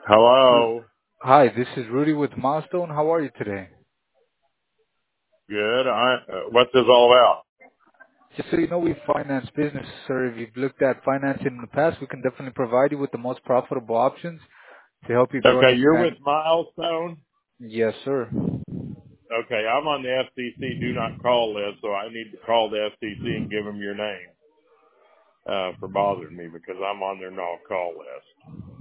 Hello. Hi, this is Rudy with Milestone. How are you today? Good. What's this all about? Just so you know, we finance business, sir. If you've looked at financing in the past, we can definitely provide you with the most profitable options to help you grow and Okay, you're expand. with Milestone. Yes, sir. Okay, I'm on the FCC do not call list, so I need to call the FCC and give them your name for bothering me because I'm on their no call list.